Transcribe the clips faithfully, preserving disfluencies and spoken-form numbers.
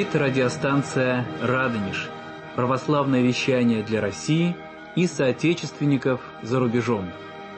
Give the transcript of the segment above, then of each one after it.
говорит радиостанция «Радонеж». Православное вещание для России и соотечественников за рубежом.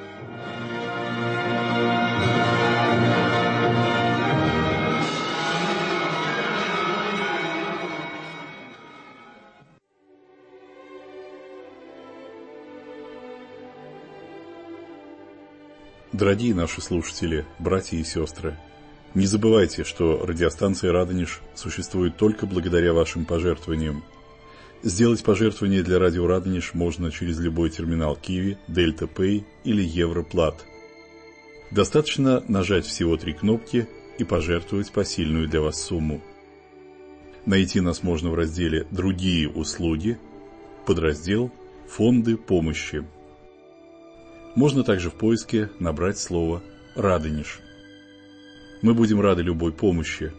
Дорогие наши слушатели, братья и сестры, не забывайте, что радиостанция «Радонеж» существует только благодаря вашим пожертвованиям. Сделать пожертвование для радио «Радонеж» можно через любой терминал Киви, Дельта Пэй или Европлат. Достаточно нажать всего три кнопки и пожертвовать посильную для вас сумму. Найти нас можно в разделе «Другие услуги», подраздел «Фонды помощи». Можно также в поиске набрать слово «Радонеж». Мы будем рады любой помощи.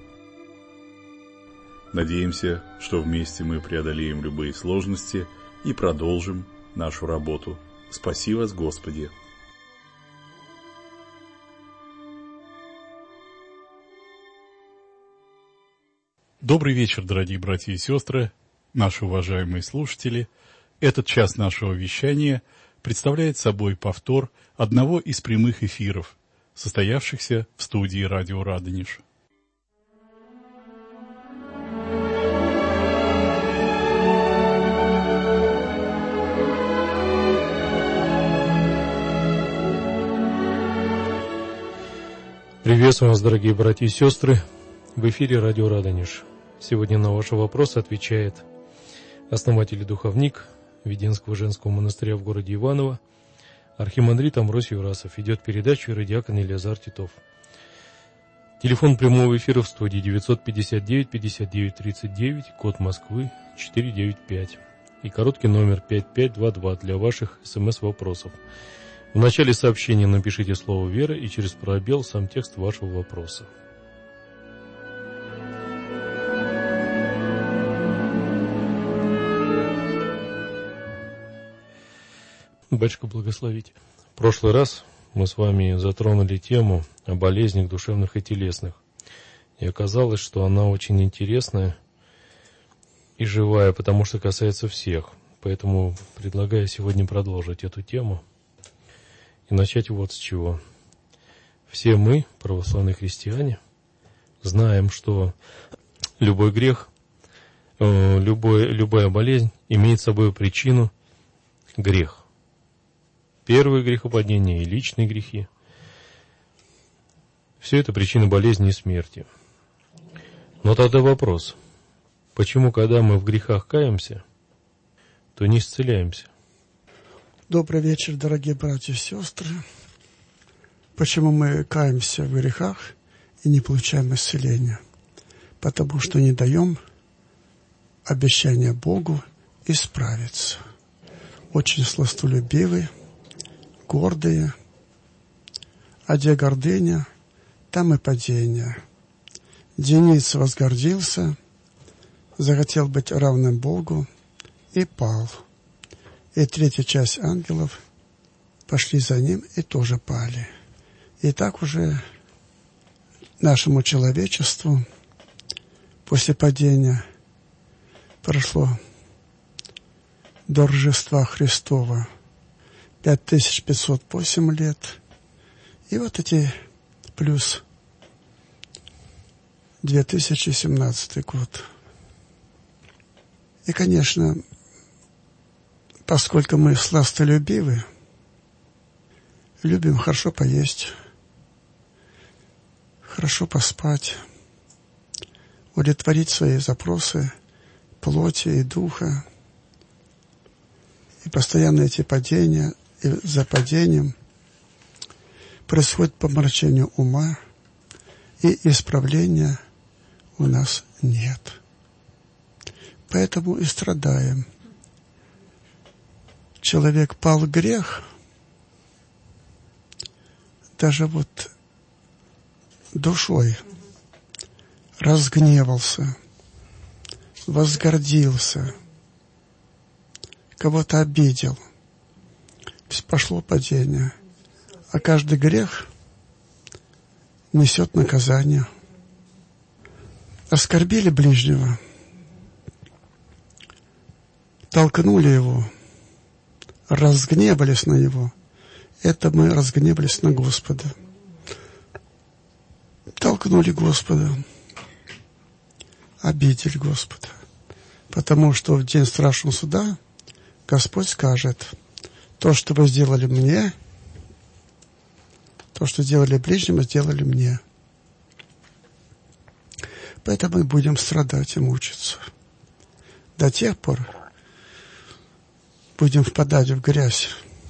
Надеемся, что вместе мы преодолеем любые сложности и продолжим нашу работу. Спаси вас, Господи! Добрый вечер, дорогие братья и сестры, наши уважаемые слушатели. Этот час нашего вещания представляет собой повтор одного из прямых эфиров, состоявшихся в студии радио «Радонеж». Приветствую вас, дорогие братья и сестры, в эфире радио «Радонеж». Сегодня на ваши вопросы отвечает основатель и духовник Веденского женского монастыря в городе Иваново, архимандрит Амвросий Юрасов. Идет передача иеродиакон Елеазар Титов. Телефон прямого эфира в студии девятьсот пятьдесят девять пятьдесят девять тридцать девять, код Москвы четыреста девяносто пять. И короткий номер пять пять два два для ваших смс-вопросов. В начале сообщения напишите слово «Вера» и через пробел сам текст вашего вопроса. Батюшка, благословите. В прошлый раз мы с вами затронули тему о болезнях душевных и телесных. И оказалось, что она очень интересная и живая, потому что касается всех. Поэтому предлагаю сегодня продолжить эту тему и начать вот с чего. Все мы, православные христиане, знаем, что любой грех, любой, любая болезнь имеет собой причину грех. Первые грехопадения и личные грехи. Все это причина болезни и смерти. Но тогда вопрос. Почему, когда мы в грехах каемся, то не исцеляемся? Добрый вечер, дорогие братья и сестры. Почему мы каемся в грехах и не получаем исцеления? Потому что не даем обещания Богу исправиться. Очень сластолюбивый, гордые, а где гордыня, там и падение. Денис возгордился, захотел быть равным Богу и пал. И третья часть ангелов пошли за ним и тоже пали. И так уже нашему человечеству после падения прошло до Рождества Христова пять тысяч пятьсот восемь лет. И вот эти плюс две тысячи семнадцатый год. И, конечно, поскольку мы сластолюбивы, любим хорошо поесть, хорошо поспать, удовлетворить свои запросы плоти и духа, и постоянно эти падения, и за падением происходит помрачение ума, и исправления у нас нет. Поэтому и страдаем. Человек пал в грех, даже вот душой разгневался, возгордился, кого-то обидел. Пошло падение. А каждый грех несет наказание. Оскорбили ближнего, толкнули его, разгневались на него, это мы разгневались на Господа. Толкнули Господа, обидели Господа. Потому что в день страшного суда Господь скажет: то, что вы сделали мне, то, что сделали ближнему, сделали мне. Поэтому мы будем страдать и мучиться. До тех пор будем впадать в грязь,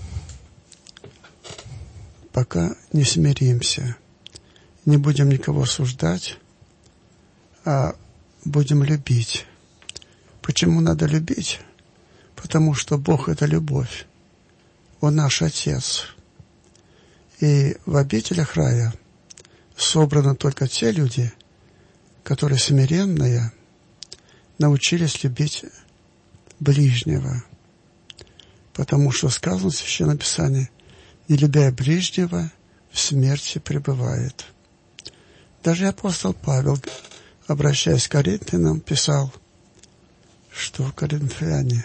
пока не смиримся, не будем никого осуждать, а будем любить. Почему надо любить? Потому что Бог — это любовь. Он наш Отец. И в обителях рая собраны только те люди, которые смиренные научились любить ближнего. Потому что сказано в Священном Писании: не любя ближнего, в смерти пребывает. Даже апостол Павел, обращаясь к Коринфянам, писал, что коринфяне: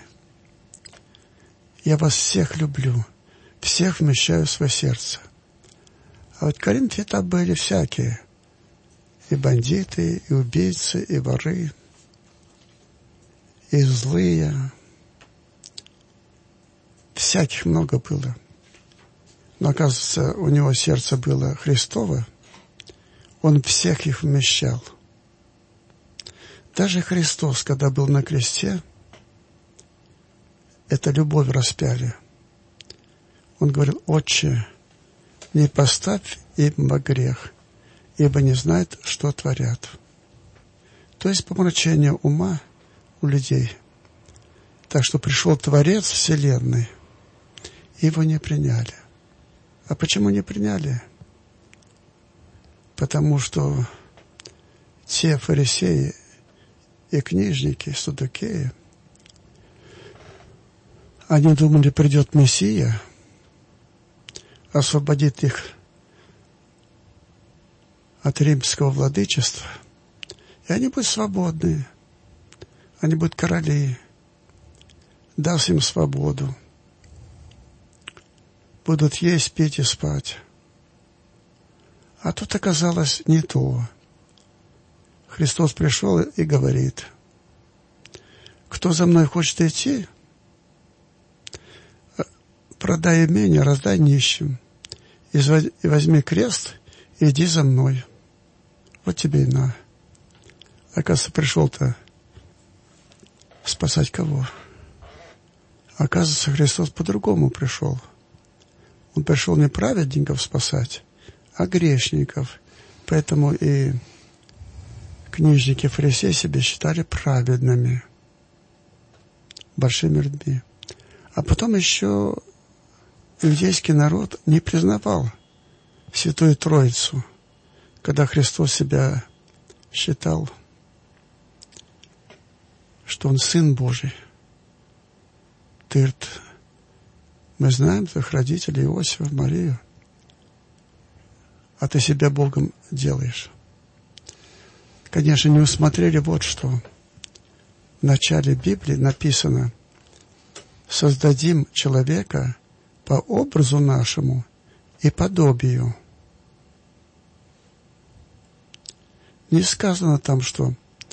я вас всех люблю, всех вмещаю в свое сердце. А вот коринфяне там были всякие. И бандиты, и убийцы, и воры, и злые. Всяких много было. Но, оказывается, у него сердце было Христово. Он всех их вмещал. Даже Христос, когда был на кресте, это любовь распяли. Он говорил: «Отче, не поставь им во грех, ибо не знают, что творят». То есть помрачение ума у людей. Так что пришел Творец Вселенной, и его не приняли. А почему не приняли? Потому что те фарисеи и книжники, саддукеи, они думали, придет Мессия, освободит их от римского владычества, и они будут свободны, они будут короли, даст им свободу, будут есть, пить и спать. А тут оказалось не то. Христос пришел и говорит: кто за мной хочет идти, продай имение, раздай нищим, и возьми крест, и иди за мной. Вот тебе и на. Оказывается, пришел-то спасать кого? Оказывается, Христос по-другому пришел. Он пришел не праведников спасать, а грешников. Поэтому и книжники, фарисеи себя считали праведными, большими людьми. А потом еще иудейский народ не признавал Святую Троицу, когда Христос себя считал, что Он Сын Божий. Ты, мы знаем твоих родителей, Иосифа, Марию, а ты себя Богом делаешь. Конечно, не усмотрели вот что. В начале Библии написано: создадим человека по образу нашему и подобию. Не сказано там, что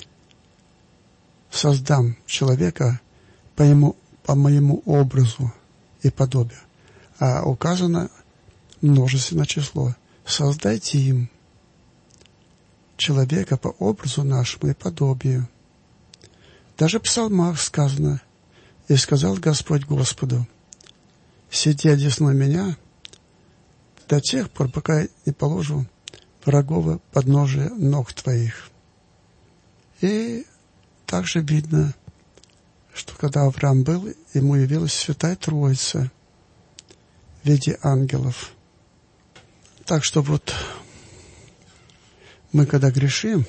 создам человека по, ему, по моему образу и подобию, а указано множественное число. Создадим человека по образу нашему и подобию. Даже в псалмах сказано: и сказал Господь Господу: сиди одесной меня до тех пор, пока я не положу врагова подножия ног твоих. И также видно, что когда Авраам был, ему явилась Святая Троица в виде ангелов. Так что вот мы, когда грешим,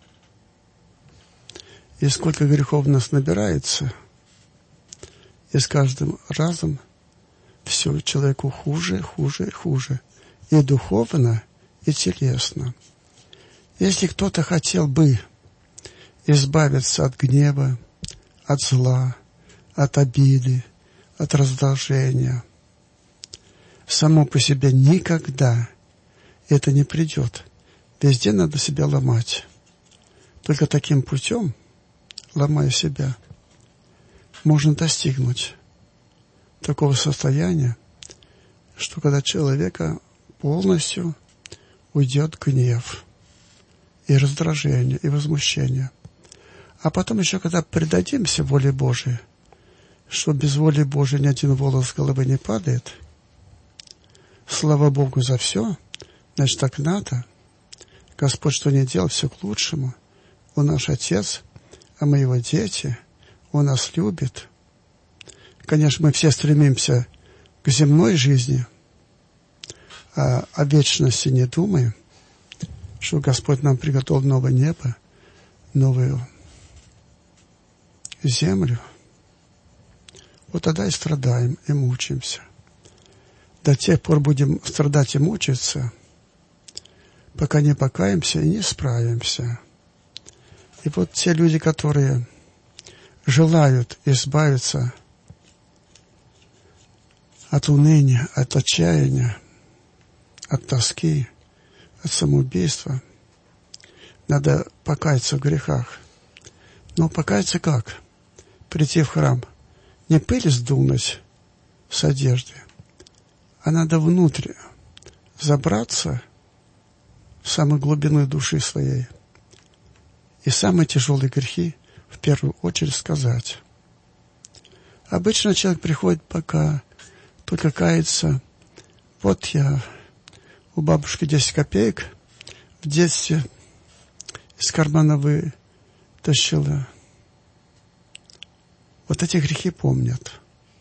и сколько грехов у нас набирается, и с каждым разом все человеку хуже, хуже, хуже. И духовно, и телесно. Если кто-то хотел бы избавиться от гнева, от зла, от обиды, от раздражения. Само по себе никогда это не придет. Везде надо себя ломать. Только таким путем, ломая себя, можно достигнуть такого состояния, что когда человека полностью уйдет гнев и раздражение, и возмущение. А потом еще, когда предадимся воле Божией, что без воли Божией ни один волос с головы не падает, слава Богу за все, значит, так надо. Господь что не делал, все к лучшему. Он наш Отец, а мы Его дети. Он нас любит. Конечно, мы все стремимся к земной жизни, а о вечности не думаем, что Господь нам приготовил новое небо, новую землю. Вот тогда и страдаем, и мучаемся. До тех пор будем страдать и мучиться, пока не покаемся и не справимся. И вот те люди, которые желают избавиться от уныния, от отчаяния, от тоски, от самоубийства, надо покаяться в грехах. Но покаяться как? Прийти в храм. Не пыль сдунуть с одежды, а надо внутрь забраться в самую глубину души своей. И самые тяжелые грехи в первую очередь сказать. Обычно человек приходит, пока только кается. Вот я у бабушки десять копеек в детстве из кармана вытащила. Вот эти грехи помнят.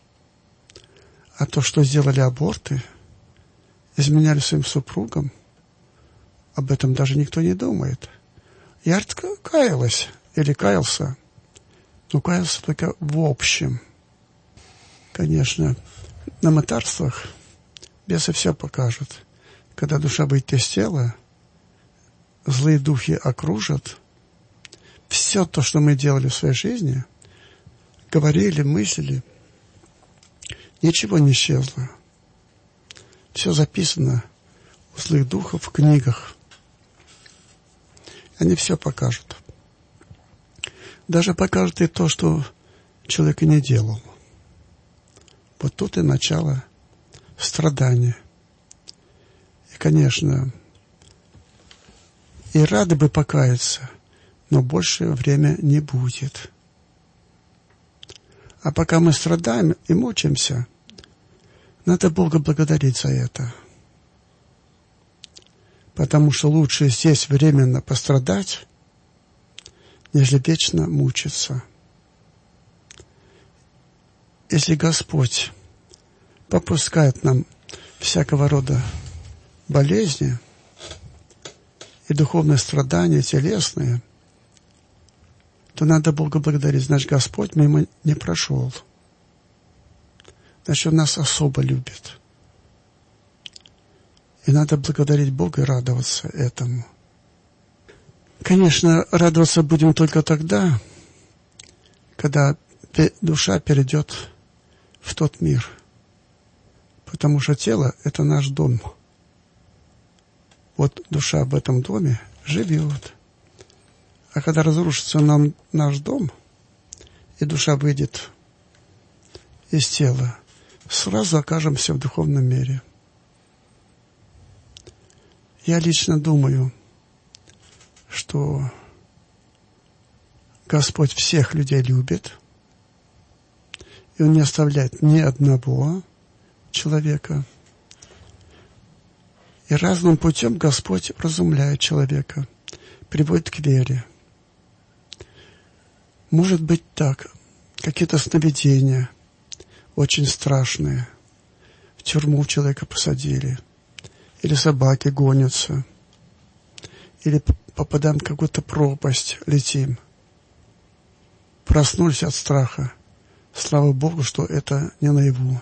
А то, что сделали аборты, изменяли своим супругам, об этом даже никто не думает. Я каялась или каялся, но каялся только в общем. Конечно, на мытарствах бесы все покажут. Когда душа выйдет из тела, злые духи окружат. Все то, что мы делали в своей жизни, говорили, мыслили, ничего не исчезло. Все записано у злых духов в книгах. Они все покажут. Даже покажут и то, что человек и не делал. Вот тут и начало страдания. И, конечно, и рады бы покаяться, но больше время не будет. А пока мы страдаем и мучаемся, надо Бога благодарить за это. Потому что лучше здесь временно пострадать, нежели вечно мучиться. Если Господь попускает нам всякого рода болезни и духовные страдания, телесные, то надо Бога благодарить. Значит, Господь мимо не прошел. Значит, Он нас особо любит. И надо благодарить Бога и радоваться этому. Конечно, радоваться будем только тогда, когда душа перейдет в тот мир. Потому что тело – это наш дом. Вот душа в этом доме живет. А когда разрушится нам наш дом, и душа выйдет из тела, сразу окажемся в духовном мире. Я лично думаю, что Господь всех людей любит, и Он не оставляет ни одного человека. И разным путем Господь вразумляет человека, приводит к вере. Может быть так, какие-то сновидения очень страшные. В тюрьму человека посадили. Или собаки гонятся. Или попадаем в какую-то пропасть, летим. Проснулись от страха. Слава Богу, что это не наяву.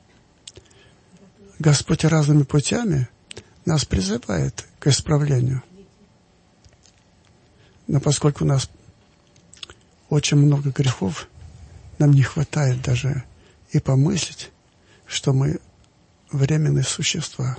Господь разными путями нас призывает к исправлению. Но поскольку у нас очень много грехов, нам не хватает даже и помыслить, что мы временные существа.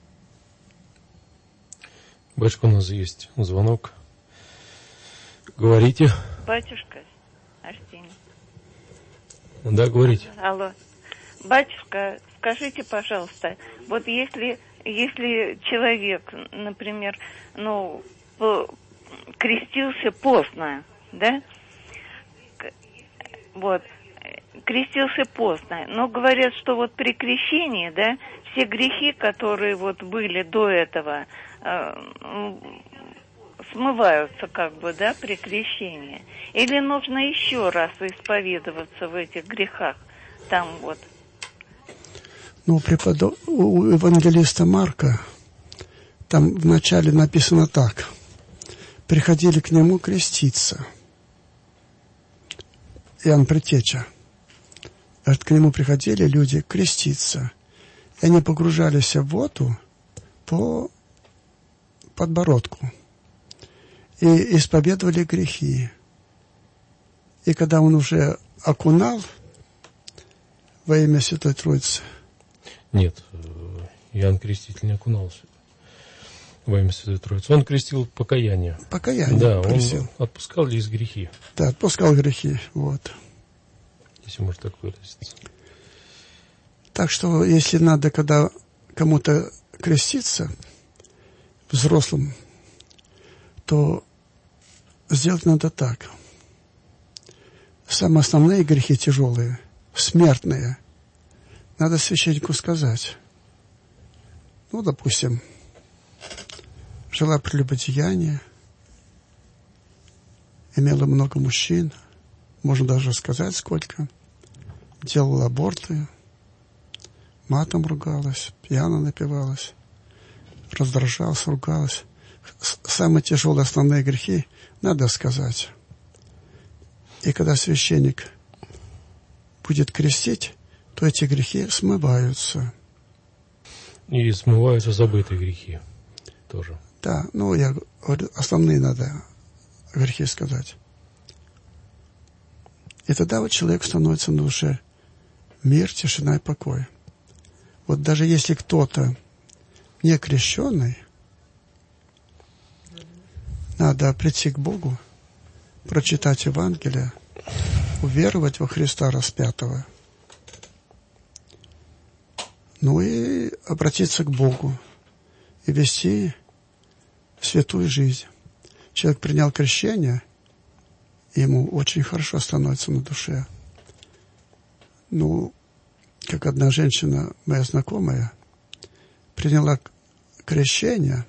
Батюшка, у нас есть звонок. Говорите. Батюшка, Арсений. Да, говорите. Алло. Батюшка, скажите, пожалуйста, вот если, если человек, например, ну, крестился постно, да? Вот, крестился постно, но говорят, что вот при крещении, да, все грехи, которые вот были до этого, э, смываются как бы, да, при крещении. Или нужно еще раз исповедоваться в этих грехах, там вот. Ну, у, преподо... у евангелиста Марка там вначале написано так. Приходили к нему креститься. Иоанн Предтеча. Говорит, к нему приходили люди креститься. И они погружались в воду по подбородку. И исповедовали грехи. И когда он уже окунал во имя Святой Троицы. Нет, Иоанн Креститель не окунался во имя Святой Троицы. Он крестил покаяние. Покаяние. Да, просил. Он отпускал лишь грехи. Да, отпускал грехи. Вот. Если можно так выразиться. Так что, если надо, когда кому-то креститься, взрослым, то сделать надо так. Самые основные грехи тяжелые, смертные, надо священнику сказать. Ну, допустим, жила прелюбодеяние, имела много мужчин, можно даже сказать сколько, делала аборты, матом ругалась, пьяно напивалась, раздражалась, ругалась. Самые тяжелые основные грехи надо сказать. И когда священник будет крестить, то эти грехи смываются. И смываются забытые грехи тоже. Да, ну я говорю, основные надо грехи сказать. И тогда вот человек становится на душе мир, тишина и покой. Вот даже если кто-то не крещенный, надо прийти к Богу, прочитать Евангелие, уверовать во Христа распятого, ну и обратиться к Богу и вести святую жизнь. Человек принял крещение, ему очень хорошо становится на душе. Ну, как одна женщина, моя знакомая, приняла крещение,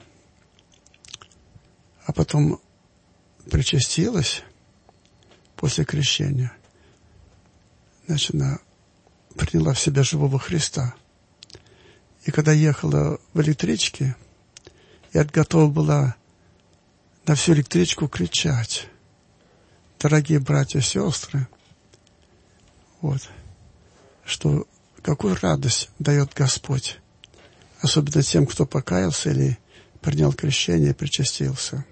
а потом причастилась после крещения. Значит, она приняла в себя живого Христа. И когда ехала в электричке, я готова была на всю электричку кричать. Дорогие братья и сестры, вот, что какую радость дает Господь, особенно тем, кто покаялся или принял крещение и причастился.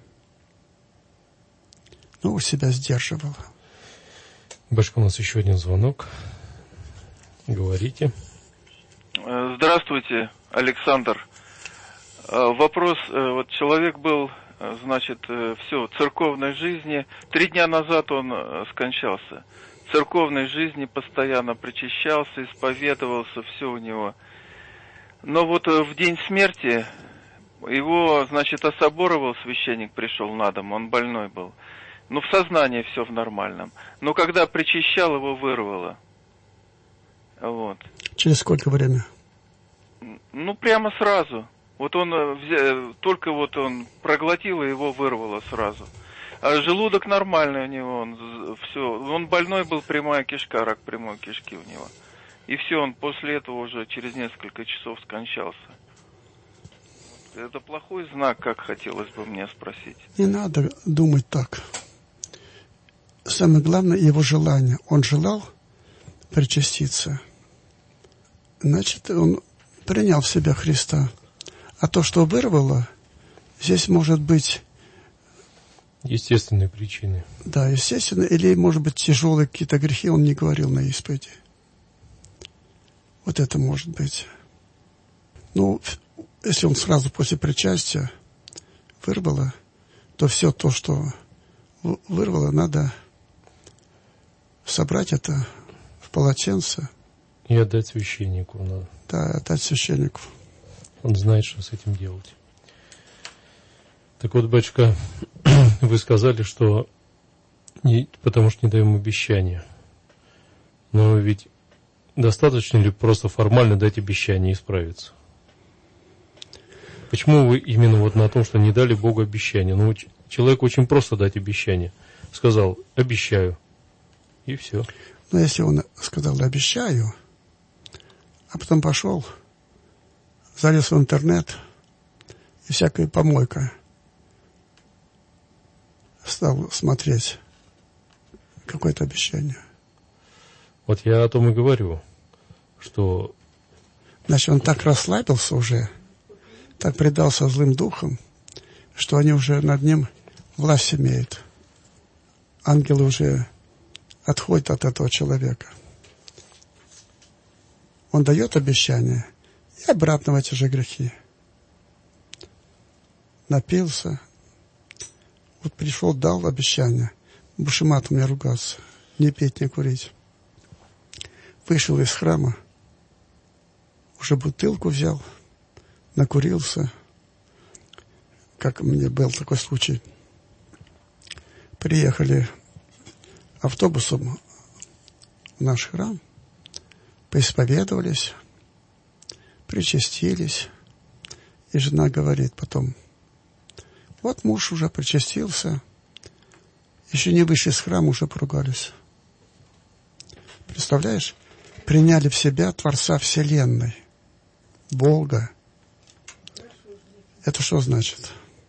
Но у себя сдерживала. Башка, у нас еще один звонок. Говорите. Здравствуйте, Александр. Вопрос. Вот человек был, значит, все, в церковной жизни. Три дня назад он скончался. В церковной жизни постоянно причащался, исповедовался, все у него. Но вот в день смерти его, значит, особоровал священник, пришел на дом, он больной был. Ну, в сознании все в нормальном. Но когда причащал, его вырвало. Вот. Через сколько времени? Ну, прямо сразу. Вот он только вот он проглотил, и его вырвало сразу. А желудок нормальный у него, он все. Он больной был, прямая кишка, рак прямой кишки у него. И все, он после этого уже через несколько часов скончался. Это плохой знак, как хотелось бы мне спросить. Не надо думать так. Самое главное его желание. Он желал причаститься. Значит, он принял в себя Христа. А то, что вырвало, здесь может быть Естественные причины. Да, естественно. Или, может быть, тяжелые какие-то грехи он не говорил на исповеди. Вот это может быть. Ну, если он сразу после причастия вырвало, то все то, что вырвало, надо собрать это в полотенце. И отдать священнику надо. Да, отдать священнику. Он знает, что с этим делать. Так вот, батюшка, вы сказали, что не, потому что не даем обещания. Но ведь достаточно ли просто формально дать обещание и исправиться? Почему вы именно вот на том, что не дали Богу обещание? Ну, человеку очень просто дать обещание. Сказал, обещаю. И все. Но если он сказал, обещаю, а потом пошел, залез в интернет, и всякая помойка, стал смотреть какое-то обещание. Вот я о том и говорю, что... Значит, он так расслабился уже, так предался злым духам, что они уже над ним власть имеют. Ангелы уже отходят от этого человека. Он дает обещание и обратно в эти же грехи. Напился, вот пришел, дал обещание, больше матом не ругаться, не петь, не курить. Вышел из храма, уже бутылку взял, накурился. Как мне был такой случай. Приехали автобусом в наш храм, поисповедовались, причастились. И жена говорит потом, вот муж уже причастился, еще не вышли из храма, уже поругались. Представляешь? Приняли в себя Творца Вселенной, Бога. Это что значит?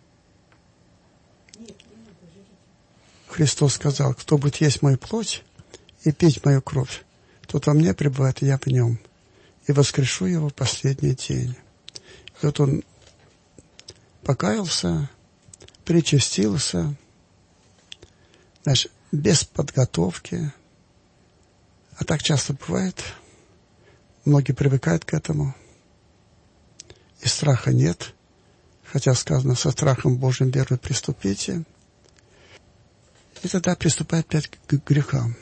Христос сказал, кто будет есть мою плоть и пить мою кровь, тот во мне пребывает, и я в нем, и воскрешу его в последний день. И вот он покаялся, причастился, значит, без подготовки. А так часто бывает. Многие привыкают к этому. И страха нет. Хотя сказано, со страхом Божьим верою приступите. И тогда приступает опять к грехам.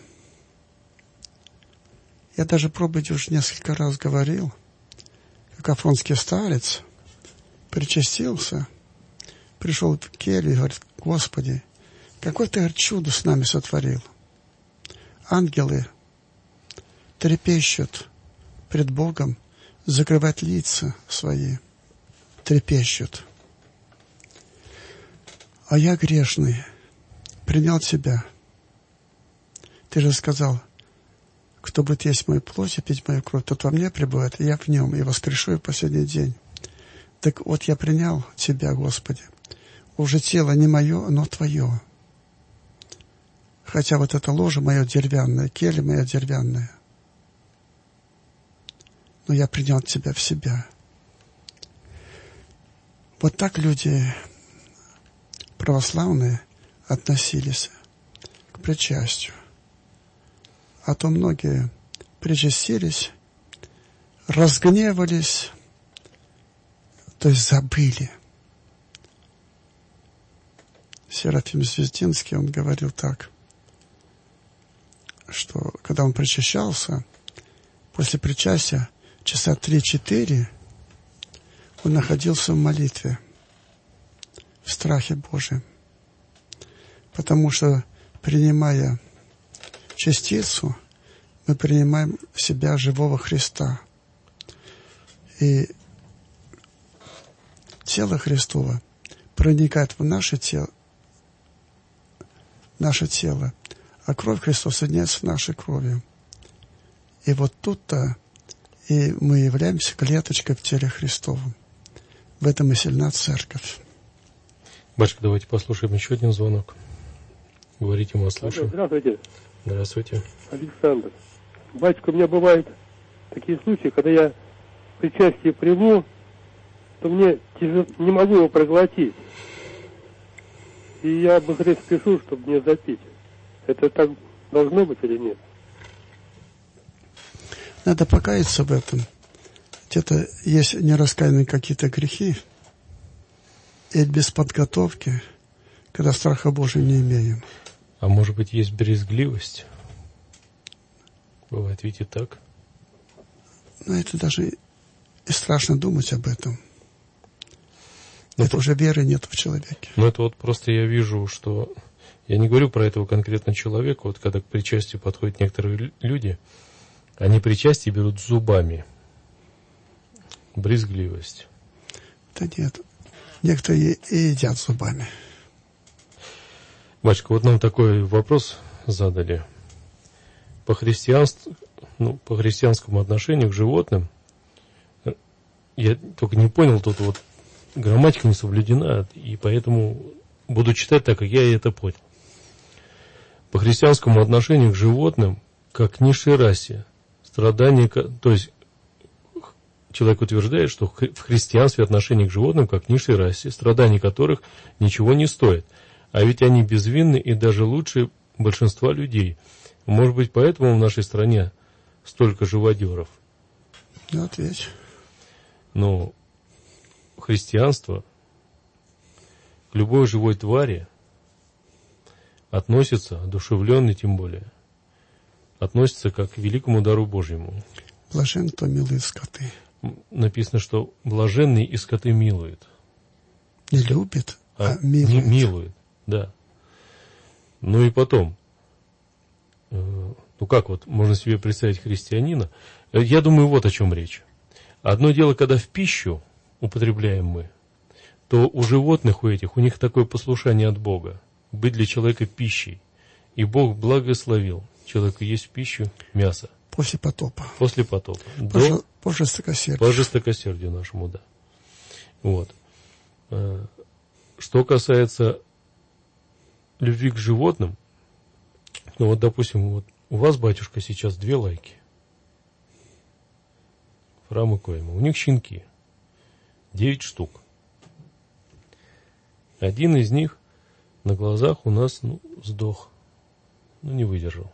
Я даже проповедь уже несколько раз говорил, как афонский старец причастился, пришел в келью и говорит, Господи, какое ты, говорит, чудо с нами сотворил. Ангелы трепещут пред Богом, закрывать лица свои, трепещут. А я грешный, принял тебя. Ты же сказал, кто будет есть мою плоть и пить мою кровь, тот во мне пребывает, и я в нем, и воскрешу в последний день. Так вот я принял тебя, Господи. Уже тело не мое, но твое. Хотя вот это ложе мое деревянное, келья моя деревянная. Но я принял тебя в себя. Вот так люди православные относились к причастию. А то многие причастились, разгневались, то есть забыли. Серафим Звездинский, он говорил так, что когда он причащался, после причастия часа три-четыре он находился в молитве, в страхе Божьем. Потому что, принимая частицу, мы принимаем в себя живого Христа. И тело Христово проникает в наше тело, наше тело, а кровь Христова соединяется с нашей кровью. И вот тут-то и мы являемся клеточкой в теле Христовом. В этом и сильна церковь. Батюшка, давайте послушаем еще один звонок. Говорите, мы вас слушаем. Здравствуйте. Здравствуйте. Александр. Батюшка, у меня бывают такие случаи, когда я причастие приму, то мне тяжело, не могу его проглотить. и я быстрее спешу, чтобы не запить. Это так должно быть или нет? Надо покаяться в этом. Где-то есть нераскаянные какие-то грехи, и без подготовки, когда страха Божия не имеем. А может быть, есть брезгливость? Бывает ведь и так. Но это даже и страшно думать об этом. Но это по... уже веры нет в человеке. Ну, это вот просто я вижу, что... Я не говорю про этого конкретно человека. Вот когда к причастию подходят некоторые люди, они причастие берут зубами. Брезгливость. Да нет. Некоторые и едят зубами. Батюшка, вот нам такой вопрос задали. По христианству, ну, по христианскому отношению к животным, я только не понял, тут вот грамматика не соблюдена, и поэтому буду читать так, как я это понял. По христианскому отношению к животным, как к низшей расе, страдания, то есть человек утверждает, что в христианстве отношение к животным, как к низшей расе, страдания которых ничего не стоит. А ведь они безвинны и даже лучше большинства людей. Может быть, поэтому в нашей стране столько живодеров? Ну, ответь. Но христианство к любой живой твари относится, одушевленный тем более, относится как к великому дару Божьему. Блажен, кто милует скоты. Написано, что блаженный и скоты милует. Не любит, а, а милует. Милует, да. Ну и потом, ну как вот можно себе представить христианина? Я думаю, вот о чем речь. Одно дело, когда в пищу употребляем мы, то у животных, у этих, у них такое послушание от Бога. Быть для человека пищей. И Бог благословил человеку есть пищу, мясо. После потопа. После потопа. По, До... по жестокосердию. По жестокосердию нашему, да. Вот. Что касается любви к животным, ну вот, допустим, вот у вас, батюшка, сейчас две лайки. Фрам и Койма. У них щенки. Девять штук. Один из них на глазах у нас, ну, сдох. Ну, не выдержал.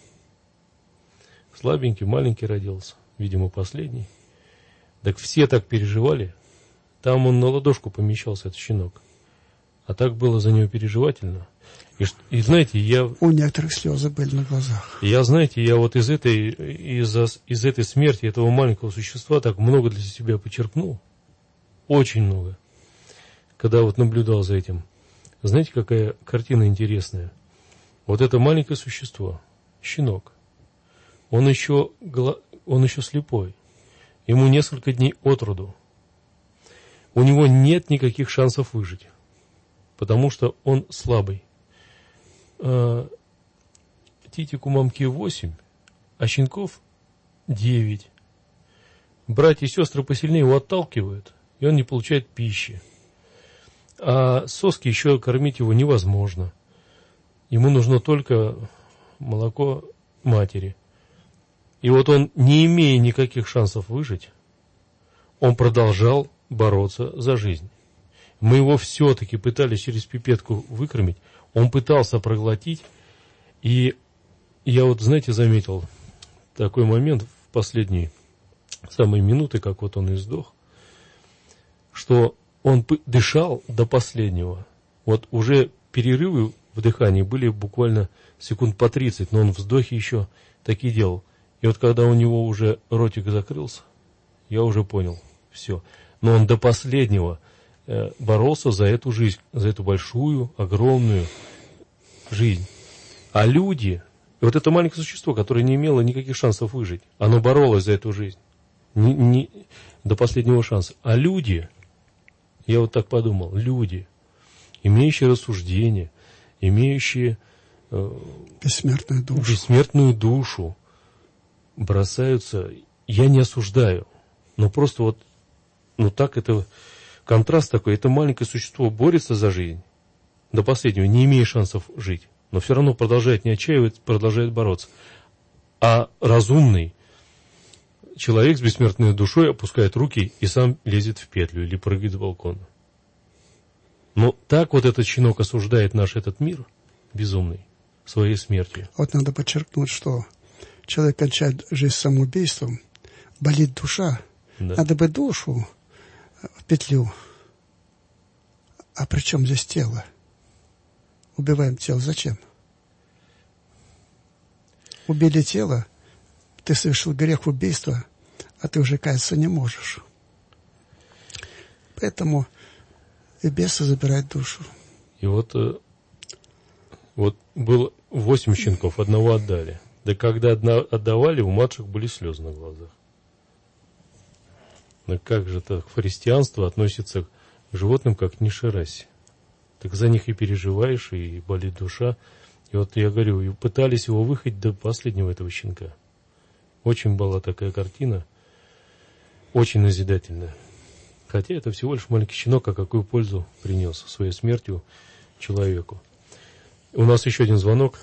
Слабенький, маленький родился. Видимо, последний. Так все так переживали. Там он на ладошку помещался, этот щенок. А так было за него переживательно. И, и знаете, я... У некоторых слезы были на глазах. Я, знаете, я вот из этой, из, из этой смерти этого маленького существа так много для себя почерпнул. Очень много. Когда вот наблюдал за этим. Знаете, какая картина интересная? Вот это маленькое существо, щенок, он еще, он еще слепой. Ему несколько дней от роду. У него нет никаких шансов выжить. Потому что он слабый. А, Титик у мамки восемь, а щенков девять. Братья и сестры посильнее его отталкивают, и он не получает пищи. А соски еще кормить его невозможно. Ему нужно только молоко матери. И вот он, не имея никаких шансов выжить, он продолжал бороться за жизнь. Мы его все-таки пытались через пипетку выкормить. Он пытался проглотить. И я вот, знаете, заметил такой момент в последние самые минуты, как вот он и сдох, что он дышал до последнего. Вот уже перерывы в дыхании были буквально секунд по тридцать, но он в вздохе еще таки делал. И вот когда у него уже ротик закрылся, я уже понял, все. Но он до последнего э, боролся за эту жизнь, за эту большую, огромную жизнь. А люди, вот это маленькое существо, которое не имело никаких шансов выжить, оно боролось за эту жизнь. Не, не, до последнего шанса. А люди... Я вот так подумал, люди, имеющие рассуждение, имеющие э, бессмертную душу. бессмертную душу, бросаются, я не осуждаю, но просто вот, ну так это, контраст такой, это маленькое существо борется за жизнь, до последнего, не имея шансов жить, но все равно продолжает не отчаиваться, продолжает бороться. А разумный человек с бессмертной душой опускает руки и сам лезет в петлю или прыгает с балкона. Но так вот этот щенок осуждает наш этот мир безумный своей смертью. Вот надо подчеркнуть, что человек кончает жизнь самоубийством, болит душа. Да. Надо бы душу в петлю. А при чем здесь тело? Убиваем тело. Зачем? Убили тело, ты совершил грех убийства, а ты уже каяться не можешь. Поэтому и бесы забирают душу. И вот, вот было восемь щенков, одного отдали. Да когда одна отдавали, у младших были слезы на глазах. Но как же так христианство относится к животным, как к низшей расе? Так за них и переживаешь, и болит душа. И вот я говорю, и пытались его выходить до последнего этого щенка. Очень была такая картина, очень назидательная. Хотя это всего лишь маленький щенок, а какую пользу принес своей смертью человеку. У нас еще один звонок.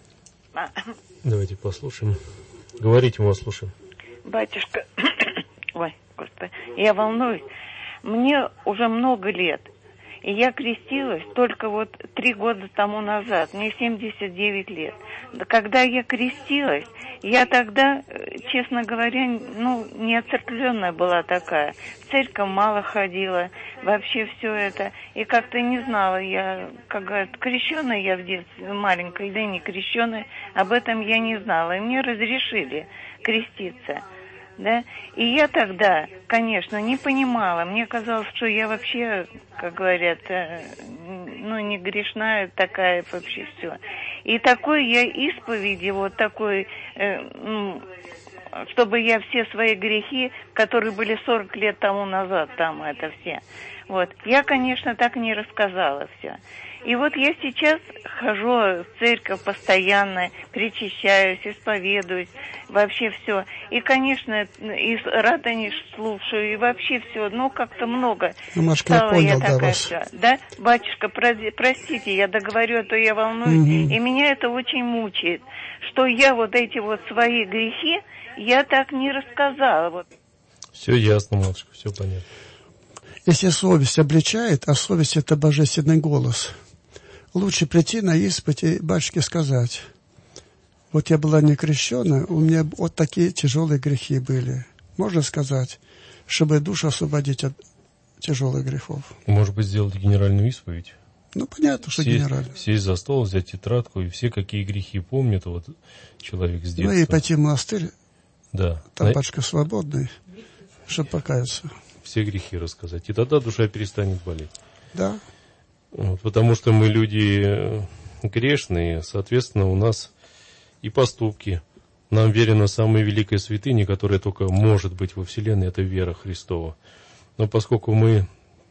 Давайте послушаем. Говорите, мы вас слушаем. Батюшка, ой, Господи, я волнуюсь. Мне уже много лет. И я крестилась только вот три года тому назад. Мне семьдесят девять лет. Когда я крестилась, я тогда, честно говоря, ну, не оцерквленная была такая. В церковь мало ходила, вообще все это. И как-то не знала я, как говорят, крещеная я в детстве, маленькая, да и не крещеная. Об этом я не знала. И мне разрешили креститься. Да? И я тогда, конечно, не понимала. Мне казалось, что я вообще, как говорят, ну, не грешная такая вообще все. И такой я исповеди, вот такой, э, ну, чтобы я все свои грехи, которые были сорок лет тому назад, там это все. Вот. Я, конечно, так не рассказала все. И вот я сейчас хожу в церковь постоянно, причащаюсь, исповедуюсь, вообще все. И, конечно, и радонеж слушаю, и вообще все, ну, как-то много. Ну, Машка, я понял, я такая да, вас. вся. Да, батюшка, простите, я договорю, а то я волнуюсь. Угу. И меня это очень мучает, что я вот эти вот свои грехи, я так не рассказала. Вот. Все ясно, матушка, все понятно. Если совесть обличает, а совесть — это божественный голос, лучше прийти на исповедь и батюшке сказать: вот я была не крещена, у меня вот такие тяжелые грехи были. Можно сказать, чтобы душу освободить от тяжелых грехов. Может быть, сделать генеральную исповедь? Ну, понятно, что сесть, генеральную. Сесть за стол, взять тетрадку, и все, какие грехи помнит вот человек с детства. Ну, и пойти в монастырь. Да. Там батюшка свободный, чтобы покаяться. Все грехи рассказать. И тогда душа перестанет болеть. Да. Вот, потому что мы люди грешные, соответственно, у нас и поступки. Нам верена самая великая святыня, которая только может быть во Вселенной, это вера Христова. Но поскольку мы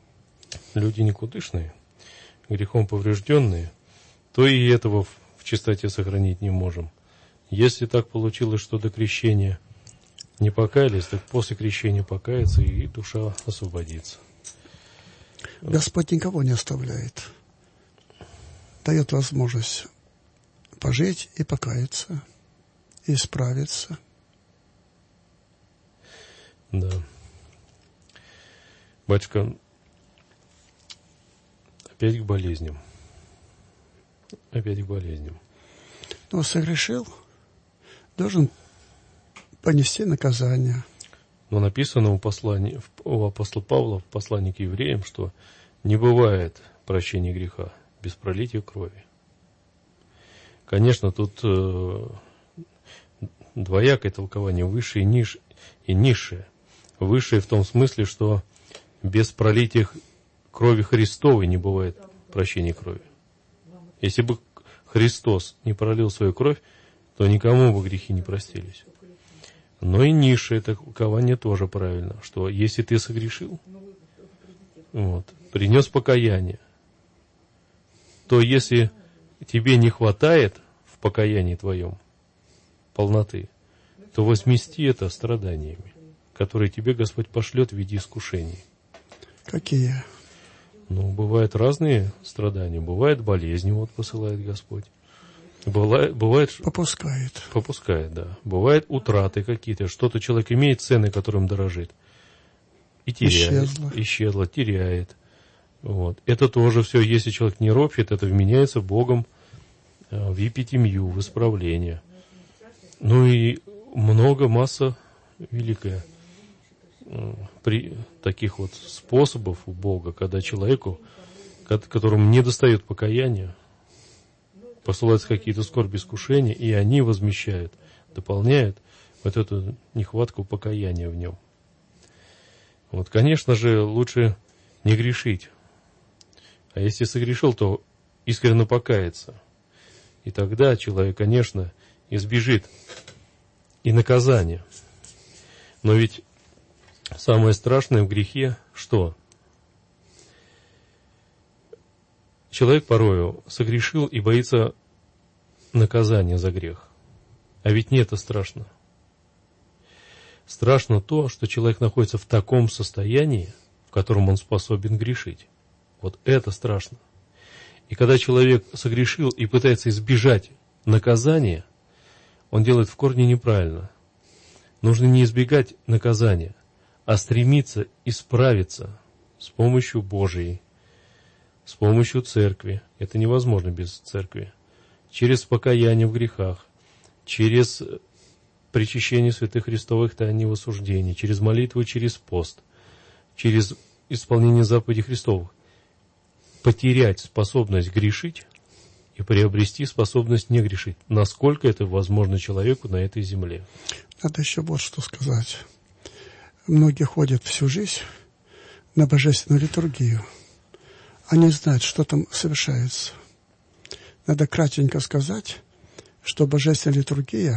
люди никудышные, грехом поврежденные, то и этого в, в чистоте сохранить не можем. Если так получилось, что до крещения не покаялись, так после крещения покаяться, и душа освободится. Господь никого не оставляет. Дает возможность пожить и покаяться, и исправиться. Да. Батюшка, опять к болезням. Опять к болезням. Но согрешил, должен понести наказание. Но написано у, послания, у апостола Павла в послании к евреям, что не бывает прощения греха без пролития крови. Конечно, тут э, двоякое толкование, высшее и, ниж, и низшее. Высшее в том смысле, что без пролития крови Христовой не бывает прощения крови. Если бы Христос не пролил свою кровь, то никому бы грехи не простились. Но и низшее толкование тоже правильно, что если ты согрешил, вот, принес покаяние, то если тебе не хватает в покаянии твоем полноты, то возмести это страданиями, которые тебе Господь пошлет в виде искушений. Какие? Ну, бывают разные страдания, бывает болезни, вот посылает Господь. Бывает, бывает, попускает. Попускает, да. Бывают утраты какие-то, что-то человек имеет цены, которым дорожит, и теряет. Исчезло. Исчезло, теряет. Вот. Это тоже все, если человек не ропщет, это вменяется Богом в епитемию, в исправление. Ну и много, масса великая при таких вот способов у Бога, когда человеку, которому не достает покаяния, посылаются какие-то скорби, искушения, и они возмещают, дополняют вот эту нехватку покаяния в нем. Вот, конечно же, лучше не грешить. А если согрешил, то искренне покаяться. И тогда человек, конечно, избежит и наказания. Но ведь самое страшное в грехе что? Человек порою согрешил и боится наказания за грех. А ведь не это страшно. Страшно то, что человек находится в таком состоянии, в котором он способен грешить. Вот это страшно. И когда человек согрешил и пытается избежать наказания, он делает в корне неправильно. Нужно не избегать наказания, а стремиться исправиться с помощью Божией, с помощью церкви. Это невозможно без церкви. Через покаяние в грехах, через причащение святых Христовых тайн и осуждений, через молитву, через пост, через исполнение заповедей Христовых. Потерять способность грешить и приобрести способность не грешить. Насколько это возможно человеку на этой земле. Надо еще вот что сказать. Многие ходят всю жизнь на божественную литургию. Они знают, что там совершается. Надо кратенько сказать, что божественная литургия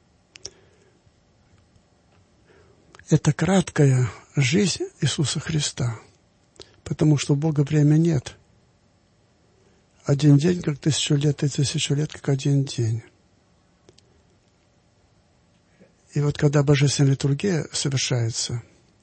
– это краткая жизнь Иисуса Христа, потому что у Бога времени нет. Один день, как тысячу лет, и тысячу лет, как один день. И вот когда божественная литургия совершается,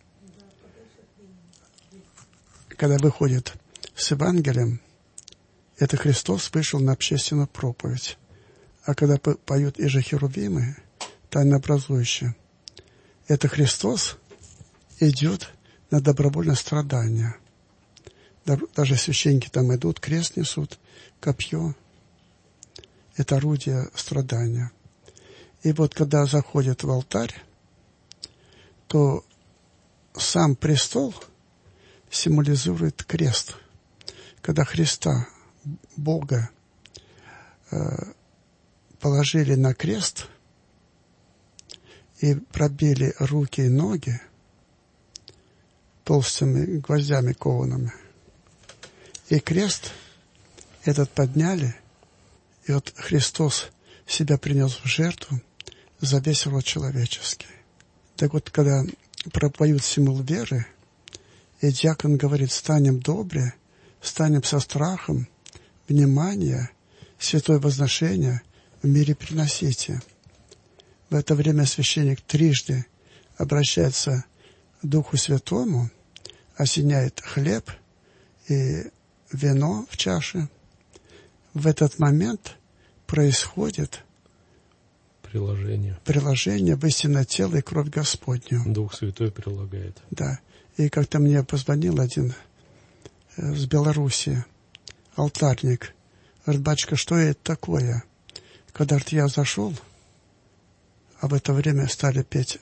когда выходит с Евангелием, это Христос вышел на общественную проповедь. А когда поют иже херувимы, тайнообразующие, это Христос идет на добровольное страдание. Даже священники там идут, крест несут, копье. Это орудие страдания. И вот когда заходят в алтарь, то сам престол символизирует крест. Когда Христа, Бога, положили на крест и пробили руки и ноги толстыми гвоздями коваными, и крест этот подняли, и вот Христос себя принес в жертву за весь род человеческий. Так вот, когда пропоют символ веры, и диакон говорит: станем добре, станем со страхом, внимание, святое возношение в мире приносите. В это время священник трижды обращается к Духу Святому, осеняет хлеб и вино в чаше. В этот момент происходит приложение, приложение в истинное тело и кровь Господню. Дух Святой прилагает. Да. И как-то мне позвонил один с Белоруссии, алтарник. Говорит: батюшка, что это такое? Когда я зашел, а в это время стали петь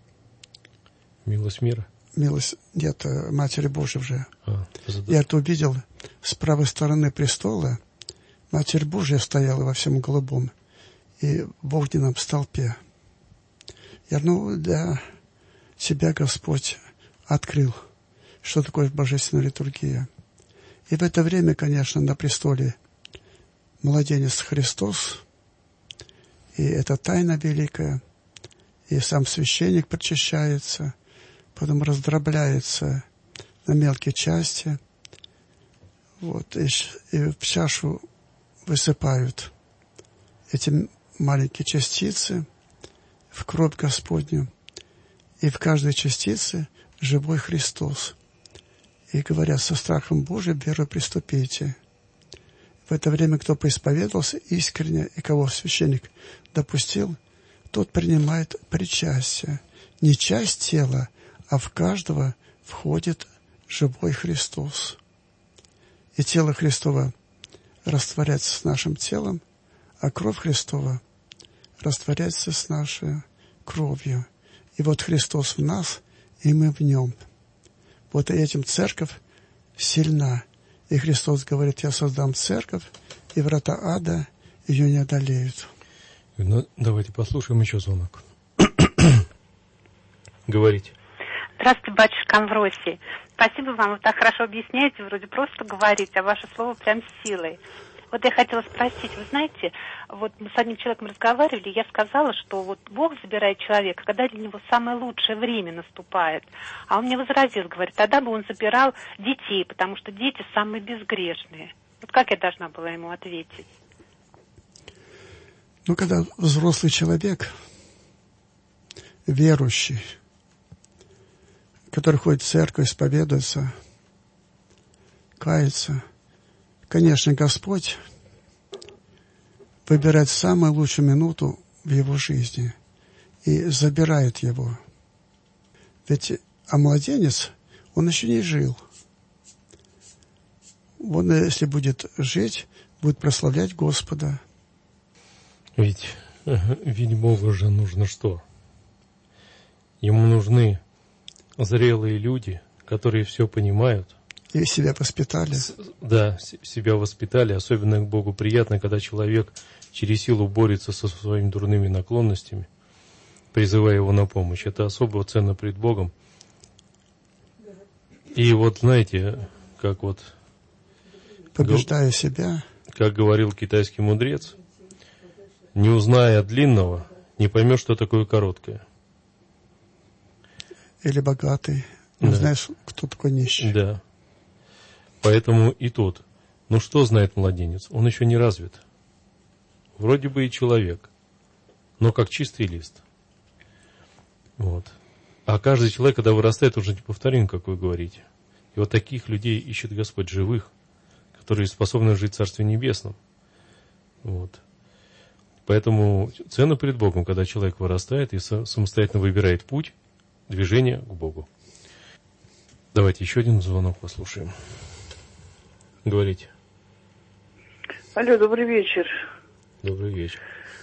«Милость мира». Милость, нет, Матери Божией уже. А, я это увидел с правой стороны престола. Матерь Божия стояла во всем голубом и в огненном столпе. Я, ну, для себя Господь открыл, что такое божественная литургия. И в это время, конечно, на престоле младенец Христос, и это тайна великая, и сам священник причащается, потом раздробляется на мелкие части, вот, и, и в чашу высыпают эти маленькие частицы в кровь Господню, и в каждой частице живой Христос. И говорят: со страхом Божиим верой приступите. В это время, кто поисповедовался искренне, и кого священник допустил, тот принимает причастие. Не часть тела, а в каждого входит живой Христос. И тело Христово растворяется с нашим телом, а кровь Христова растворяется с нашей кровью. И вот Христос в нас, и мы в нем. Вот этим церковь сильна. И Христос говорит: я создам церковь, и врата ада ее не одолеют. Ну, давайте послушаем еще звонок. Говорите. Здравствуйте, батюшка Амвросий. Спасибо вам, вы так хорошо объясняете, вроде просто говорите, а ваше слово прям силой. Вот я хотела спросить, вы знаете, вот мы с одним человеком разговаривали, я сказала, что вот Бог забирает человека, когда для него самое лучшее время наступает. А он мне возразил, говорит, тогда бы он забирал детей, потому что дети самые безгрешные. Вот как я должна была ему ответить? Ну, когда взрослый человек, верующий, который ходит в церковь, исповедуется, кается, конечно, Господь выбирает самую лучшую минуту в его жизни и забирает его. Ведь, а младенец, он еще не жил. Он, если будет жить, будет прославлять Господа. Ведь, ведь Богу же нужно что? Ему нужны зрелые люди, которые все понимают. И себя воспитали. Да, себя воспитали. Особенно к Богу приятно, когда человек через силу борется со своими дурными наклонностями, призывая его на помощь. Это особо ценно пред Богом. И вот знаете, как вот... Побеждая себя. Как говорил китайский мудрец, не узная длинного, не поймешь, что такое короткое. Или богатый. Не да. знаешь, кто такой нищий. Да. Поэтому и тот. Ну что знает младенец? Он еще не развит. Вроде бы и человек, но как чистый лист. Вот. А каждый человек, когда вырастает, уже неповторим, как вы говорите. И вот таких людей ищет Господь, живых, которые способны жить в Царстве Небесном. Вот. Поэтому ценно перед Богом, когда человек вырастает и самостоятельно выбирает путь движения к Богу. Давайте еще один звонок послушаем. Говорите. Алло, добрый вечер. Добрый вечер.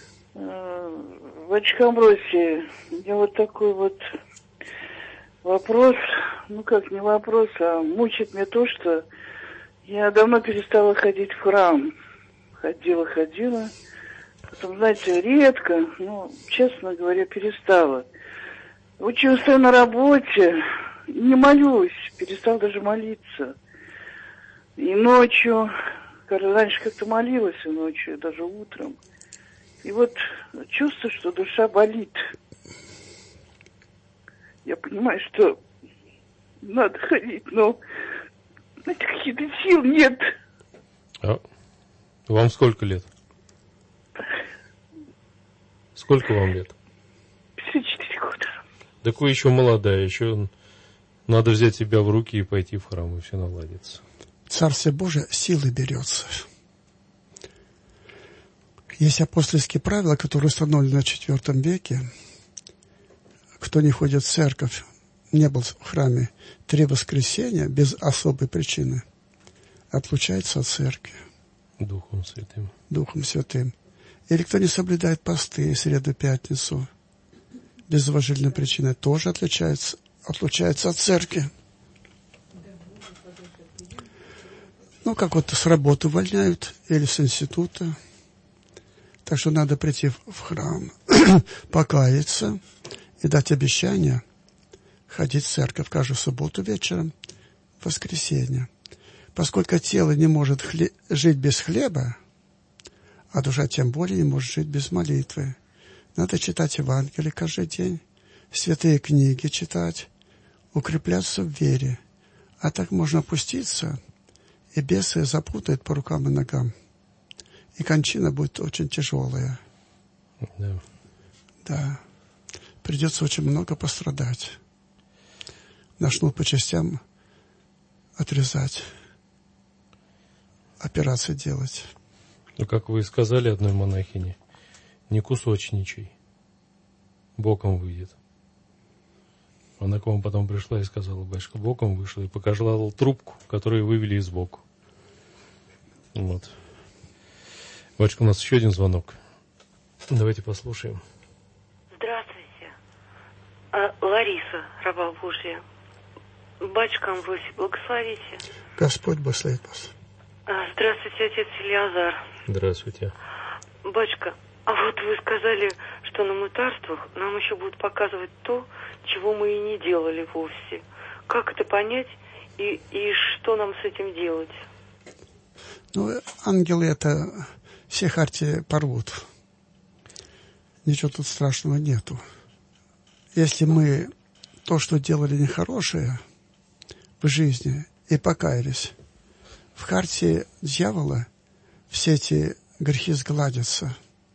Батюшка Амвросий, у меня вот такой вот вопрос, ну как не вопрос, а мучит меня то, что я давно перестала ходить в храм. Ходила, ходила. Потом, знаете, редко, ну, честно говоря, перестала. Очень устаю на работе, не молюсь, перестал даже молиться. И ночью, раньше как-то молилась и ночью, даже утром. И вот чувство, что душа болит. Я понимаю, что надо ходить, но каких-то сил нет. А вам сколько лет? Сколько вам лет? пятьдесят четыре года. Так вы еще молодая, еще надо взять себя в руки и пойти в храм, и все наладится. Царствие Божие силой берется. Есть апостольские правила, которые установлены в четвертом веке. Кто не ходит в церковь, не был в храме три воскресенья без особой причины, отлучается от церкви. Духом Святым. Духом Святым. Или кто не соблюдает посты среду, пятницу, без уважительной причины, тоже отличается, отлучается от церкви. Ну, как вот с работы увольняют или с института. Так что надо прийти в храм, покаяться и дать обещание ходить в церковь каждую субботу вечером, в воскресенье. Поскольку тело не может хле- жить без хлеба, а душа тем более не может жить без молитвы. Надо читать Евангелие каждый день, святые книги читать, укрепляться в вере. А так можно опуститься, и бесы запутают по рукам и ногам. И кончина будет очень тяжелая. Да. Да. Придется очень много пострадать. Начнут по частям отрезать, операции делать. Ну, как вы сказали одной монахине, не кусочничай, боком выйдет. Она к вам потом пришла и сказала: батюшка, боком вышла, и показала трубку, которую вывели из боку. Вот. Батюшка, у нас еще один звонок. Давайте послушаем. Здравствуйте. А, Лариса, раба Божья. Батюшка Амвросий, благословите. Господь благословит вас. А, здравствуйте, отец Илиазар. Здравствуйте. Батюшка, а вот вы сказали, что на мытарствах нам еще будут показывать то, чего мы и не делали вовсе. Как это понять и, и что нам с этим делать? Ну, ангелы это все хартии порвут. Ничего тут страшного нету. Если мы то, что делали нехорошее в жизни, и покаялись, в хартии дьявола все эти грехи сгладятся.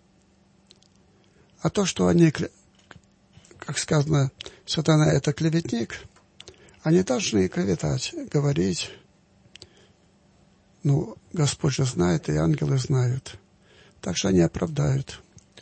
А то, что они, как сказано, сатана это клеветник, они должны клеветать, говорить. Ну, Господь же знает, и ангелы знают. Так что они оправдают.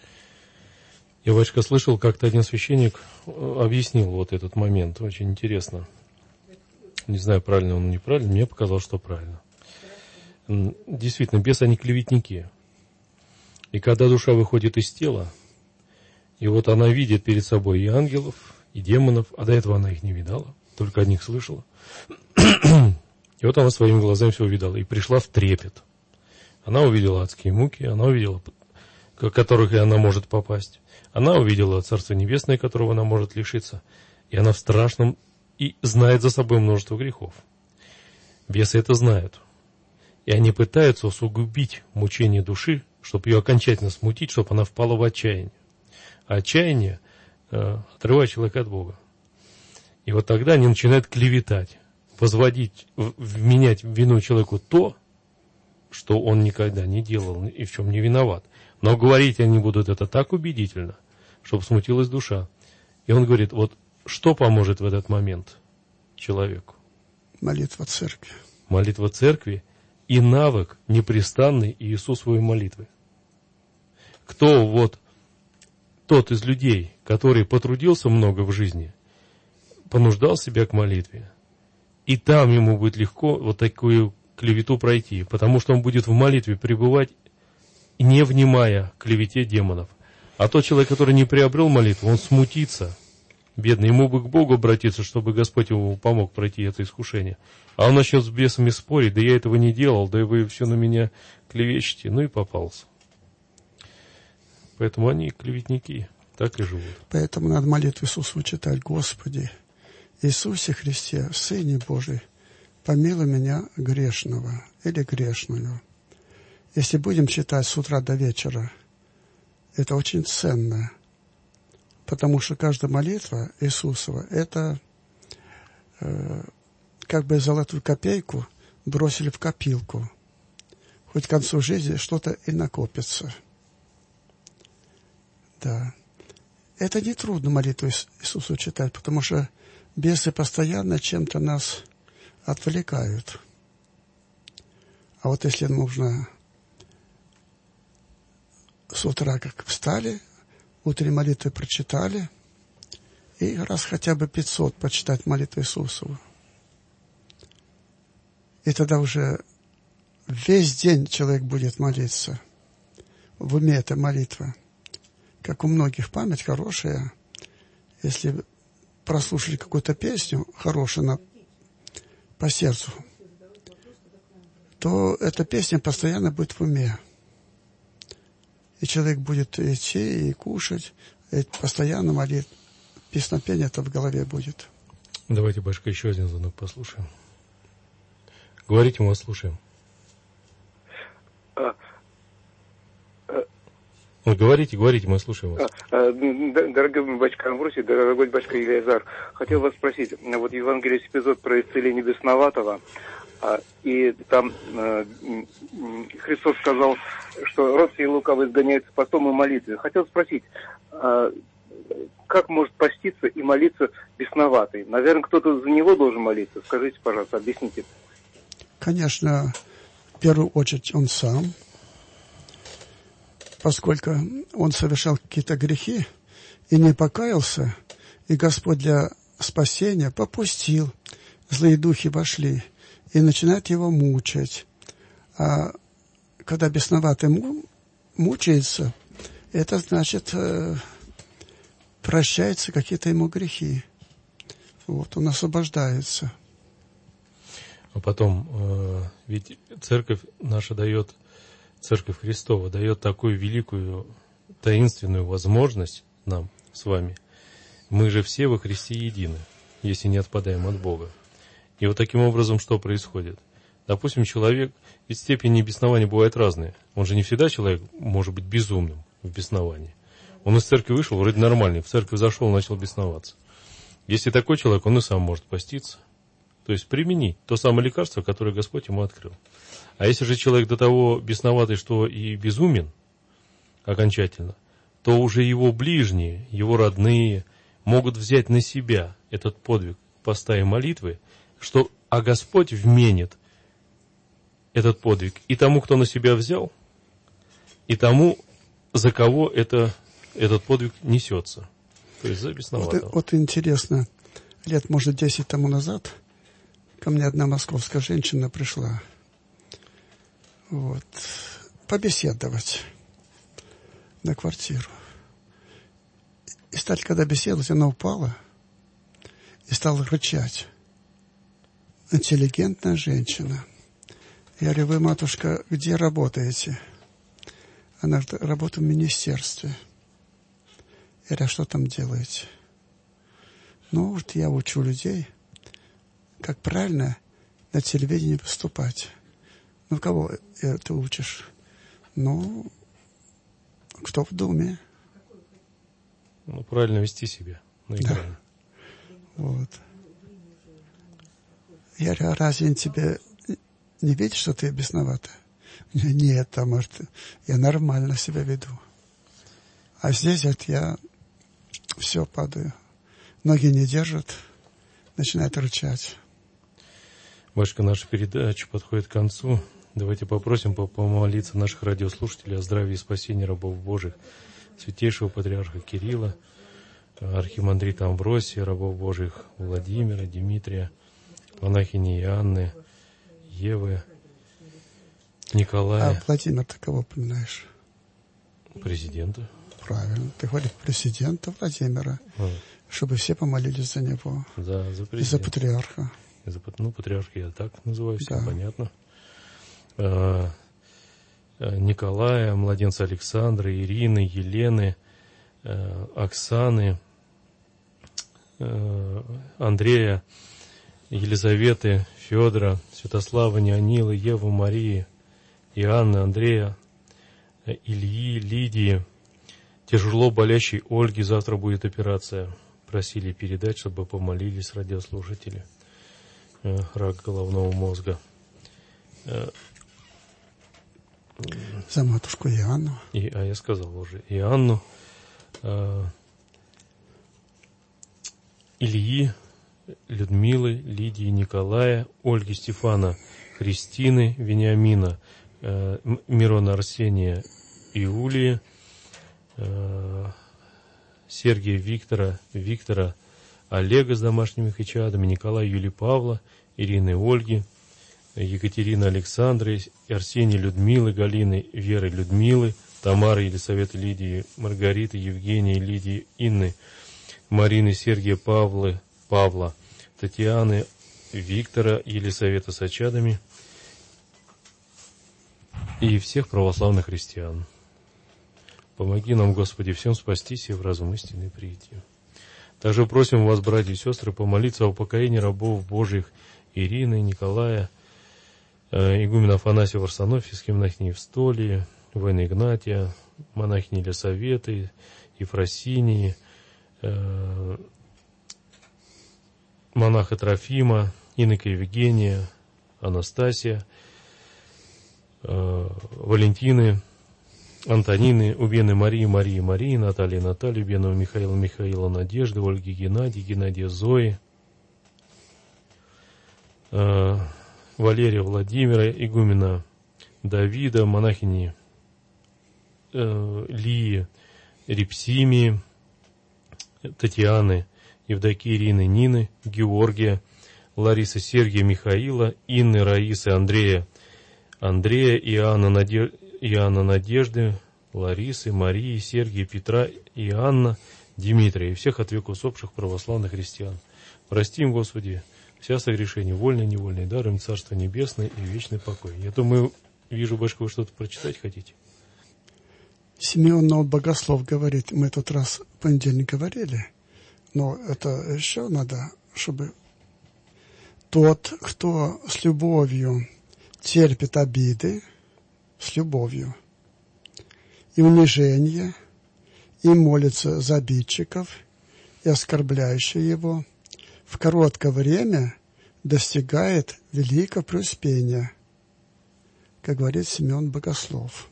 Я, батюшка, слышал, как-то один священник объяснил вот этот момент. Очень интересно. Не знаю, правильно он или неправильно, мне показалось, что правильно. Действительно, бесы, они клеветники. И когда душа выходит из тела, и вот она видит перед собой и ангелов, и демонов, а до этого она их не видала, только о них слышала. И вот она своими глазами все увидела и пришла в трепет. Она увидела адские муки, она увидела, к которых и она может попасть. Она увидела Царство Небесное, которого она может лишиться. И она в страшном и знает за собой множество грехов. Бесы это знают. И они пытаются усугубить мучение души, чтобы ее окончательно смутить, чтобы она впала в отчаяние. А отчаяние э, отрывает человека от Бога. И вот тогда они начинают клеветать, возводить, вменять в вину человеку то, что он никогда не делал и в чем не виноват. Но говорить они будут это так убедительно, чтобы смутилась душа. И он говорит, вот что поможет в этот момент человеку? Молитва церкви. Молитва церкви и навык непрестанной Иисусовой молитвы. Кто вот тот из людей, который потрудился много в жизни, понуждал себя к молитве, и там ему будет легко вот такую клевету пройти, потому что он будет в молитве пребывать, не внимая клевете демонов. А тот человек, который не приобрел молитву, он смутится, бедный, ему бы к Богу обратиться, чтобы Господь ему помог пройти это искушение. А он начнет с бесами спорить, да я этого не делал, да вы все на меня клевещете, ну и попался. Поэтому они клеветники, так и живут. Поэтому надо молитву Иисусу читать. Господи, Иисусе Христе, Сыне Божий, помилуй меня грешного или грешную. Если будем читать с утра до вечера, это очень ценно, потому что каждая молитва Иисусова, это э, как бы золотую копейку бросили в копилку. Хоть к концу жизни что-то и накопится. Да. Это не трудно молитву Иисусу читать, потому что бесы постоянно чем-то нас отвлекают. А вот если нужно с утра как встали, утренней молитвы прочитали, и раз хотя бы пятьсот почитать молитву Иисусову. И тогда уже весь день человек будет молиться. В уме эта молитва. Как у многих память хорошая. Если прослушали какую-то песню хорошую на, по сердцу, то эта песня постоянно будет в уме. И человек будет идти и кушать, и постоянно молит. Песнопение это в голове будет. Давайте, батюшка, еще один звонок послушаем. Говорите, мы вас слушаем. А, а, ну, говорите, говорите, мы слушаем вас. А, а, дорогой батюшка Амвросий, дорогой батюшка Илиазар, хотел вас спросить, вот в Евангелии есть эпизод про исцеление бесноватого, а, и там а, Христос сказал, что род сей лукавый изгоняется постом и молитвой. Хотел спросить, а, как может поститься и молиться бесноватый? Наверное, кто-то за него должен молиться. Скажите, пожалуйста, объясните. Конечно, в первую очередь он сам, поскольку он совершал какие-то грехи и не покаялся, и Господь для спасения попустил, злые духи вошли и начинают его мучать. А когда бесноватый му, мучается, это значит, э, прощаются какие-то ему грехи. Вот, он освобождается. А потом, э, ведь церковь наша дает, церковь Христова дает такую великую таинственную возможность нам с вами. Мы же все во Христе едины, если не отпадаем от Бога. И вот таким образом что происходит? Допустим, человек, ведь степени беснования бывают разные. Он же не всегда человек может быть безумным в бесновании. Он из церкви вышел, вроде нормальный, в церковь зашел, начал бесноваться. Если такой человек, он и сам может поститься. То есть применить то самое лекарство, которое Господь ему открыл. А если же человек до того бесноватый, что и безумен окончательно, то уже его ближние, его родные могут взять на себя этот подвиг поста и молитвы, что, а Господь вменит этот подвиг и тому, кто на себя взял, и тому, за кого это, этот подвиг несется. То есть за бесноватого. Вот, вот интересно, лет, может, десять тому назад ко мне одна московская женщина пришла вот, побеседовать на квартиру. И стали, когда беседовать, она упала и стала рычать. Интеллигентная женщина. Я говорю, вы, матушка, где работаете? Она говорит, работаю в министерстве. Я говорю, а что там делаете? Ну, вот я учу людей, как правильно на телевидении выступать. Ну, кого ты учишь? Ну, кто в Думе? Ну, правильно вести себя на экране. Да. Вот. Я говорю, а разве он тебе не видит, что ты бесноватая? Нет, там, может, я нормально себя веду. А здесь вот я все падаю. Ноги не держат, начинает рычать. Батюшка, наша передача подходит к концу. Давайте попросим помолиться наших радиослушателей о здравии и спасении рабов Божьих, святейшего патриарха Кирилла, архимандрита Амвросия, рабов Божьих Владимира, Дмитрия, монахини Иоанны, Евы, Николая. А Владимир, ты кого упоминаешь? Президента. Правильно. Ты говоришь президента Владимира, а. чтобы все помолились за него. Да, за президента. И за патриарха. И за, ну, патриарха я так называю, всем да. понятно. А, Николая, младенца Александра, Ирины, Елены, а, Оксаны, а, Андрея, Елизаветы, Федора, Святослава, Неонилы, Евы, Марии, Иоанны, Андрея, Ильи, Лидии, тяжело болящей Ольги, завтра будет операция. Просили передать, чтобы помолились радиослушатели. Рак головного мозга. За матушку Иоанну. И, а я сказал уже Иоанну, Ильи, Людмилы, Лидии, Николая, Ольги, Стефана, Христины, Вениамина, Мирона, Арсения, Иулии, Сергия, Виктора, Виктора, Олега с домашними хачадами, Николая, Юлии, Павла, Ирины, Ольги, Екатерины, Александры, Арсения, Людмилы, Галины, Веры, Людмилы, Тамары, Елисаветы, Лидии, Маргариты, Евгении, Лидии, Инны, Марины, Сергия, Павлы, Павла, Татьяны, Виктора, Елисавета с хачадами и всех православных христиан. Помоги нам, Господи, всем спастись и в разум истины прийти. Также просим вас, братья и сестры, помолиться о упокоении рабов Божьих Ирины, Николая, игумена Афанасия Варсонофийский, монахини Евстолии, Войны Игнатия, монахини Елисаветы, Ефросинии, монаха Трофима, инока Евгения, Анастасия, Валентины, Антонины, Убены Марии, Марии, Марии, Натальи, Натальи, Убеного Михаила, Михаила, Надежды, Ольги, Геннадия, Геннадия, Зои, Валерия, Владимира, игумена Давида, монахини Лии, Репсимии, Татьяны, Евдокии, Ирины, Нины, Георгия, Ларисы, Сергия, Михаила, Инны, Раисы, Андрея, Андрея, Иоанна, Наде... Иоанна Надежды, Ларисы, Марии, Сергия, Петра, Иоанна, Дмитрия и всех от века усопших православных христиан. Прости им, Господи, вся согрешения, вольные и невольные, дар им Царство Небесное и вечный покой. Я думаю, вижу, Башка, вы что-то прочитать хотите? Симеон Новый Богослов говорит, мы тот раз в понедельник говорили, но это еще надо, чтобы тот, кто с любовью терпит обиды, с любовью, и унижение, и молится за обидчиков, и оскорбляющих его, в короткое время достигает великого преуспения, как говорит Симеон Богослов.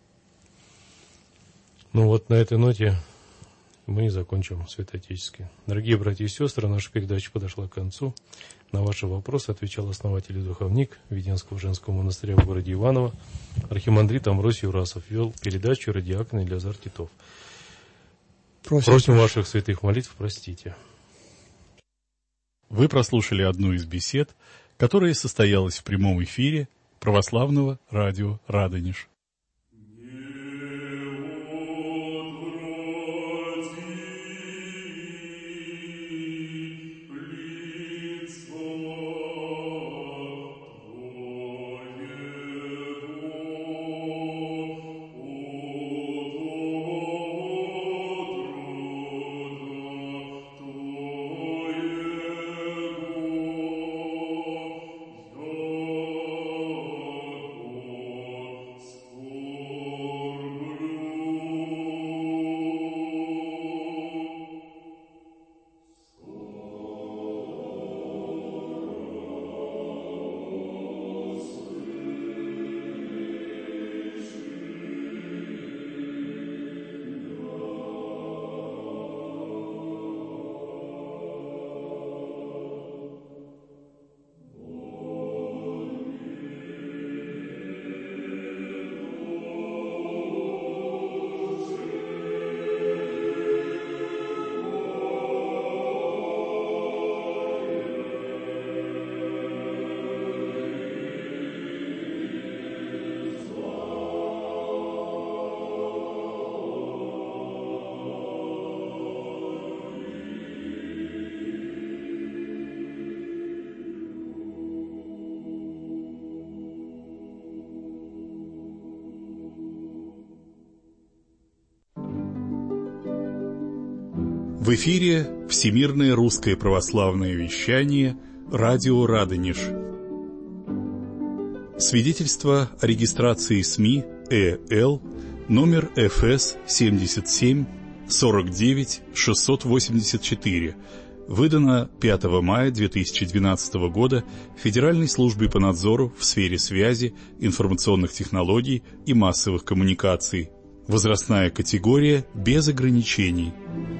Ну вот на этой ноте мы и закончим святоотечески. Дорогие братья и сестры, наша передача подошла к концу. На ваши вопросы отвечал основатель и духовник Веденского женского монастыря в городе Иваново, архимандрит Амвросий Урасов, вел передачу радиоакн Элиазар Титов. Просим, Просим ваших святых молитв, простите. Вы прослушали одну из бесед, которая состоялась в прямом эфире православного радио «Радонеж». В эфире Всемирное русское православное вещание «Радио Радонеж». Свидетельство о регистрации СМИ ЭЛ номер эф эс семьдесят семь сорок девять шестьсот восемьдесят четыре, выдано пятого мая две тысячи двенадцатого года Федеральной службой по надзору в сфере связи, информационных технологий и массовых коммуникаций. Возрастная категория без ограничений.